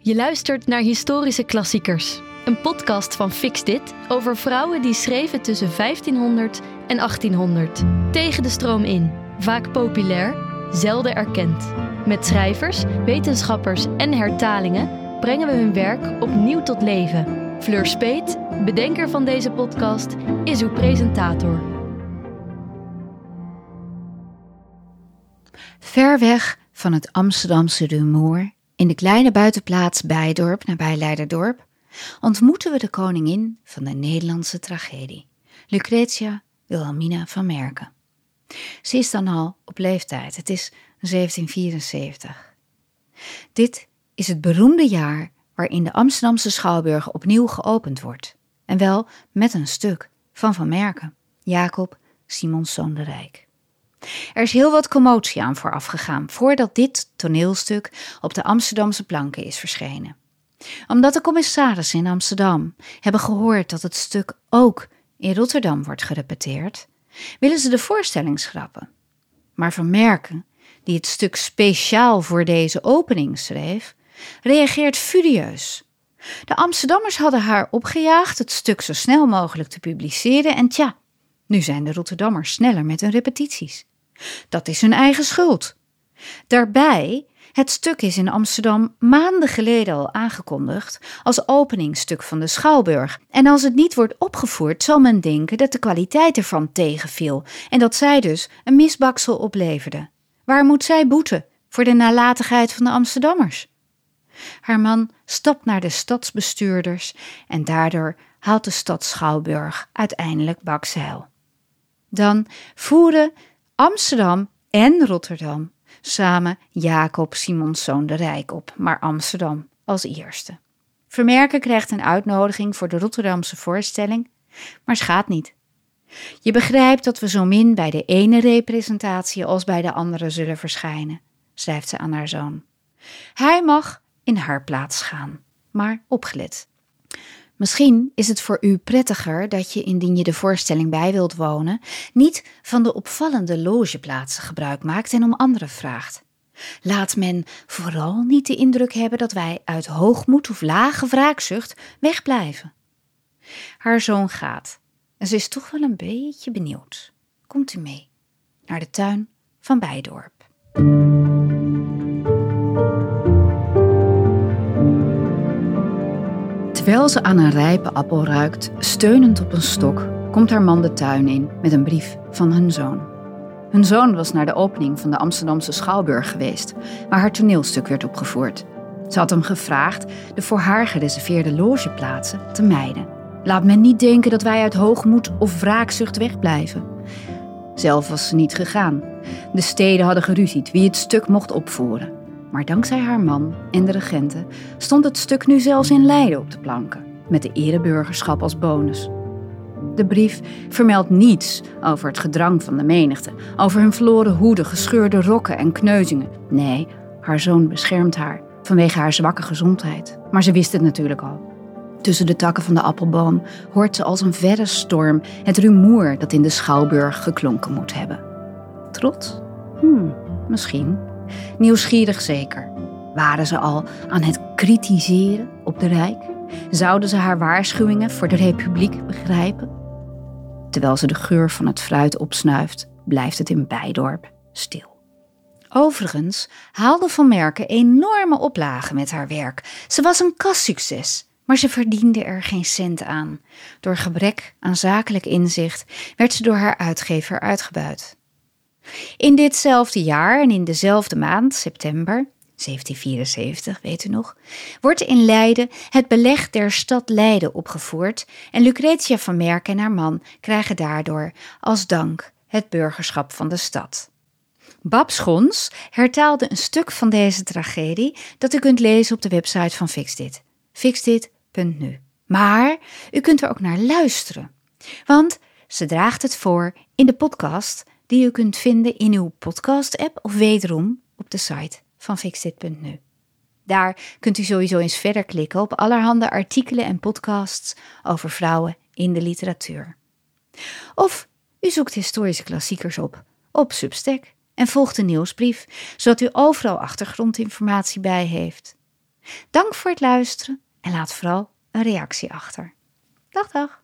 Je luistert naar Historische Klassiekers, een podcast van Fixdit over vrouwen die schreven tussen 1500 en 1800. Tegen de stroom in, vaak populair, zelden erkend. Met schrijvers, wetenschappers en hertalingen brengen we hun werk opnieuw tot leven. Fleur Speet, bedenker van deze podcast, is uw presentator. Ver weg van het Amsterdamse rumoer, in de kleine buitenplaats Bijdorp nabij Leiderdorp, ontmoeten we de koningin van de Nederlandse tragedie, Lucretia Wilhelmina van Merken. Ze is dan al op leeftijd, het is 1774. Dit is het beroemde jaar waarin de Amsterdamse Schouwburg opnieuw geopend wordt. En wel met een stuk van Van Merken, Jacob Simonszoon de Rijk. Er is heel wat commotie aan vooraf gegaan voordat dit toneelstuk op de Amsterdamse planken is verschenen. Omdat de commissarissen in Amsterdam hebben gehoord dat het stuk ook in Rotterdam wordt gerepeteerd, willen ze de voorstelling schrappen. Maar Van Merken, die het stuk speciaal voor deze opening schreef, reageert furieus. De Amsterdammers hadden haar opgejaagd het stuk zo snel mogelijk te publiceren en tja, nu zijn de Rotterdammers sneller met hun repetities. Dat is hun eigen schuld. Daarbij, het stuk is in Amsterdam maanden geleden al aangekondigd als openingsstuk van de Schouwburg. En als het niet wordt opgevoerd, zal men denken dat de kwaliteit ervan tegenviel en dat zij dus een misbaksel opleverde. Waar moet zij boeten voor de nalatigheid van de Amsterdammers? Haar man stapt naar de stadsbestuurders en daardoor haalt de stad Schouwburg uiteindelijk bakzeil. Dan voeren Amsterdam en Rotterdam samen Jacob Simonszoon de Rijk op, maar Amsterdam als eerste. Van Merken krijgt een uitnodiging voor de Rotterdamse voorstelling, maar ze gaat niet. Je begrijpt dat we zo min bij de ene representatie als bij de andere zullen verschijnen, schrijft ze aan haar zoon. Hij mag in haar plaats gaan, maar opgelet. Misschien is het voor u prettiger dat je, indien je de voorstelling bij wilt wonen, niet van de opvallende logeplaatsen gebruik maakt en om anderen vraagt. Laat men vooral niet de indruk hebben dat wij uit hoogmoed of lage wraakzucht wegblijven. Haar zoon gaat en ze is toch wel een beetje benieuwd. Komt u mee naar de tuin van Bijdorp. Terwijl ze aan een rijpe appel ruikt, steunend op een stok, komt haar man de tuin in met een brief van hun zoon. Hun zoon was naar de opening van de Amsterdamse Schouwburg geweest, waar haar toneelstuk werd opgevoerd. Ze had hem gevraagd de voor haar gereserveerde logeplaatsen te mijden. Laat men niet denken dat wij uit hoogmoed of wraakzucht wegblijven. Zelf was ze niet gegaan. De steden hadden geruzied wie het stuk mocht opvoeren. Maar dankzij haar man en de regenten stond het stuk nu zelfs in Leiden op de planken, met de ereburgerschap als bonus. De brief vermeldt niets over het gedrang van de menigte, over hun verloren hoeden, gescheurde rokken en kneuzingen. Nee, haar zoon beschermt haar vanwege haar zwakke gezondheid. Maar ze wist het natuurlijk al. Tussen de takken van de appelboom hoort ze als een verre storm het rumoer dat in de Schouwburg geklonken moet hebben. Trots? Misschien. Nieuwsgierig zeker. Waren ze al aan het kritiseren op de Rijk? Zouden ze haar waarschuwingen voor de Republiek begrijpen? Terwijl ze de geur van het fruit opsnuift, blijft het in Bijdorp stil. Overigens haalde Van Merken enorme oplagen met haar werk. Ze was een kassucces, maar ze verdiende er geen cent aan. Door gebrek aan zakelijk inzicht werd ze door haar uitgever uitgebuit. In ditzelfde jaar en in dezelfde maand, september 1774, weet u nog, wordt in Leiden het beleg der stad Leiden opgevoerd en Lucretia van Merken en haar man krijgen daardoor als dank het burgerschap van de stad. Bab Schons hertaalde een stuk van deze tragedie dat u kunt lezen op de website van Fixdit, fixdit.nu. Maar u kunt er ook naar luisteren, want ze draagt het voor in de podcast die u kunt vinden in uw podcast-app of wederom op de site van fixdit.nu. Daar kunt u sowieso eens verder klikken op allerhande artikelen en podcasts over vrouwen in de literatuur. Of u zoekt historische klassiekers op Substack en volgt de nieuwsbrief, zodat u overal achtergrondinformatie bij heeft. Dank voor het luisteren en laat vooral een reactie achter. Dag dag!